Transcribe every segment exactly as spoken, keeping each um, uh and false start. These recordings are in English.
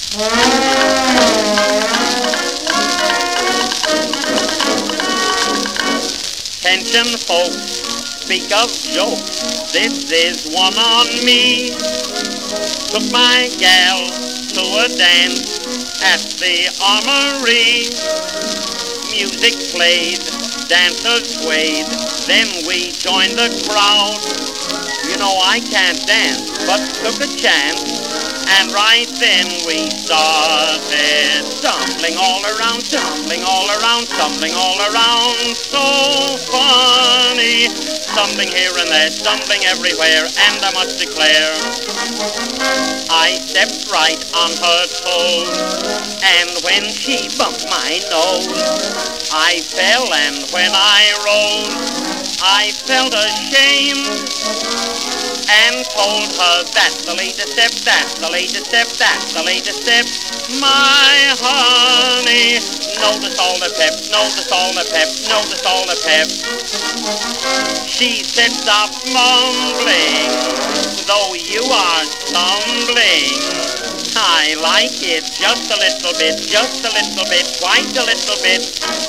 Attention folks, speak of jokes, this is one on me. Took my gal to a dance at the Armory. Music played, dancers swayed, then we joined the crowd. You know I can't dance, but took a chance, and right then we started tumbling all around, tumbling all around, tumbling all around. So funny, stumbling here and there, stumbling everywhere, and I must declare, I stepped right on her toes, and when she bumped my nose, I fell, and when I rose, I felt ashamed, and told her that's the latest step, that's the latest step, that's the latest step. My honey, notice all the pep, notice all the pep, notice all the pep. She said stop mumbling, though you are stumbling. I like it just a little bit, just a little bit, quite a little bit.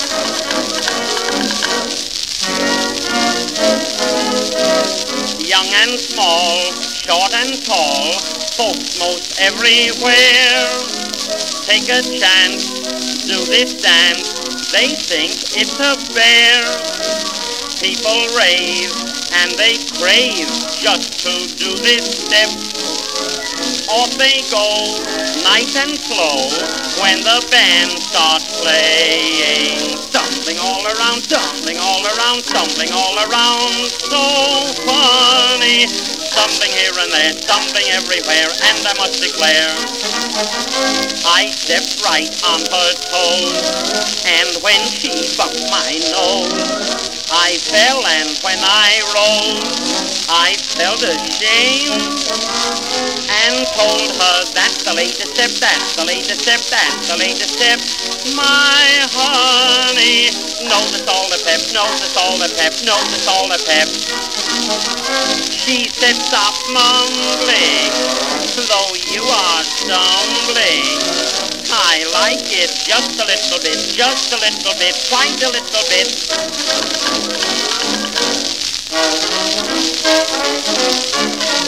Young and small, short and tall, folks most everywhere take a chance, do this dance, they think it's a bear. People rave and they crave just to do this step. Off they go, nice and slow, when the band starts playing. Stumbling all around, stumbling all around, stumbling all around. So funny, stumbling here and there, stumbling everywhere, and I must declare, I stepped right on her toes, and when she bumped my nose, I fell, and when I rose, I felt ashamed, and told her that's the latest step, that's the latest step, that's the latest step. My honey, notice all the pep, notice all the pep, notice all the pep. She said stop mumbling, though you are stumbling. I like it just a little bit, just a little bit, quite a little bit.